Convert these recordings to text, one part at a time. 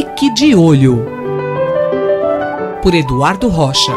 Fique de Olho, por Eduardo Rocha.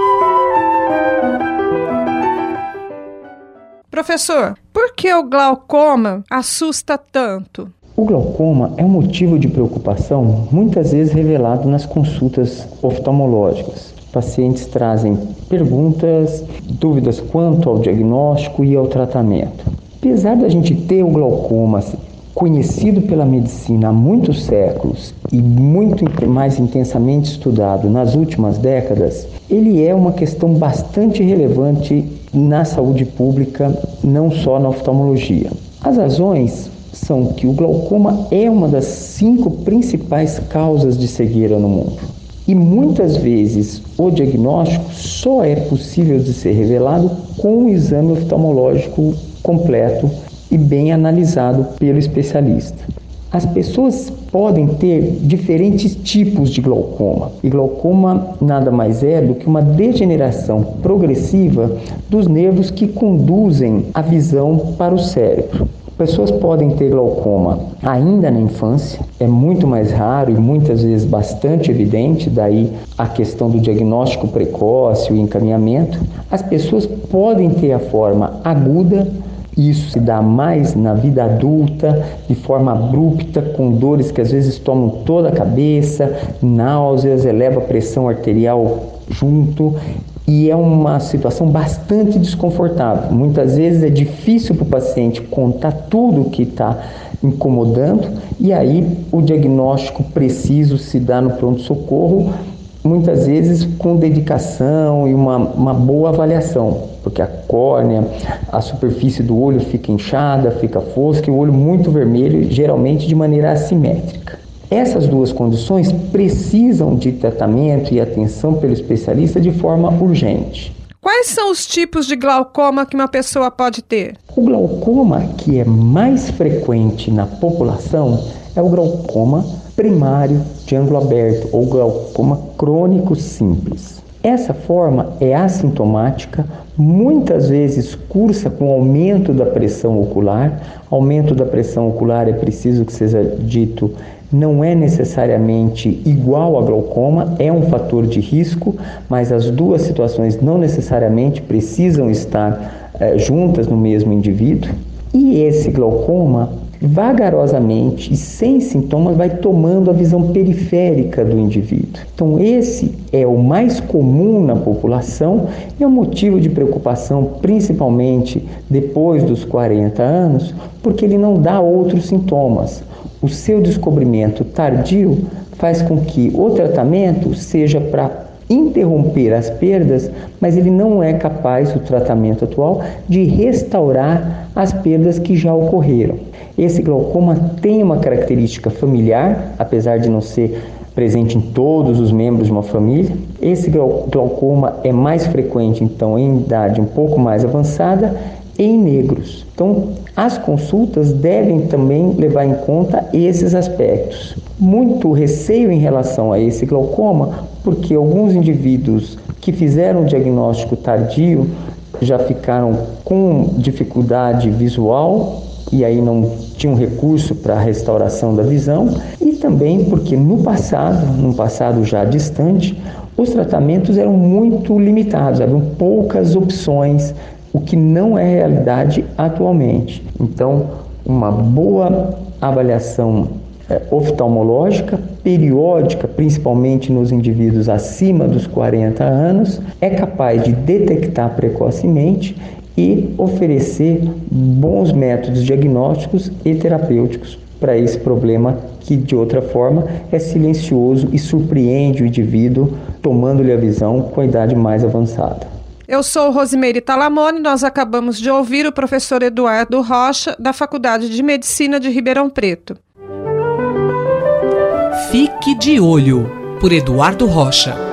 Professor, por que o glaucoma assusta tanto? O glaucoma é um motivo de preocupação muitas vezes revelado nas consultas oftalmológicas. Pacientes trazem perguntas, dúvidas quanto ao diagnóstico e ao tratamento. Apesar da gente ter o glaucoma conhecido pela medicina há muitos séculos e muito mais intensamente estudado nas últimas décadas, ele é uma questão bastante relevante na saúde pública, não só na oftalmologia. As razões são que o glaucoma é uma das 5 principais causas de cegueira no mundo. E muitas vezes o diagnóstico só é possível de ser revelado com um exame oftalmológico completo e bem analisado pelo especialista. As pessoas podem ter diferentes tipos de glaucoma. E glaucoma nada mais é do que uma degeneração progressiva dos nervos que conduzem a visão para o cérebro. Pessoas podem ter glaucoma ainda na infância, é muito mais raro e muitas vezes bastante evidente, daí a questão do diagnóstico precoce, o encaminhamento. As pessoas podem ter a forma aguda, isso se dá mais na vida adulta, de forma abrupta, com dores que às vezes tomam toda a cabeça, náuseas, eleva a pressão arterial junto. E é uma situação bastante desconfortável. Muitas vezes é difícil para o paciente contar tudo o que está incomodando e aí o diagnóstico preciso se dá no pronto-socorro, muitas vezes com dedicação e uma boa avaliação, porque a córnea, a superfície do olho fica inchada, fica fosca e o olho muito vermelho, geralmente de maneira assimétrica. Essas duas condições precisam de tratamento e atenção pelo especialista de forma urgente. Quais são os tipos de glaucoma que uma pessoa pode ter? O glaucoma que é mais frequente na população é o glaucoma primário de ângulo aberto ou glaucoma crônico simples. Essa forma é assintomática, muitas vezes cursa com aumento da pressão ocular. Aumento da pressão ocular, é preciso que seja dito, não é necessariamente igual a glaucoma, é um fator de risco, mas as duas situações não necessariamente precisam estar juntas no mesmo indivíduo. E esse glaucoma, vagarosamente e sem sintomas, vai tomando a visão periférica do indivíduo. Então esse é o mais comum na população e é um motivo de preocupação, principalmente depois dos 40 anos, porque ele não dá outros sintomas. O seu descobrimento tardio faz com que o tratamento seja para interromper as perdas, mas ele não é capaz, o tratamento atual, de restaurar as perdas que já ocorreram. Esse glaucoma tem uma característica familiar, apesar de não ser presente em todos os membros de uma família. Esse glaucoma é mais frequente, então, em idade um pouco mais avançada e em negros. Então, as consultas devem também levar em conta esses aspectos. Muito receio em relação a esse glaucoma, porque alguns indivíduos que fizeram o diagnóstico tardio já ficaram com dificuldade visual e aí não tinham recurso para a restauração da visão, e também porque num passado já distante, os tratamentos eram muito limitados, haviam poucas opções, o que não é realidade atualmente. Então, uma boa avaliação oftalmológica, periódica, principalmente nos indivíduos acima dos 40 anos, é capaz de detectar precocemente e oferecer bons métodos diagnósticos e terapêuticos para esse problema que, de outra forma, é silencioso e surpreende o indivíduo, tomando-lhe a visão com a idade mais avançada. Eu sou Rosimeire Talamone, nós acabamos de ouvir o professor Eduardo Rocha, da Faculdade de Medicina de Ribeirão Preto. Fique de Olho, por Eduardo Rocha.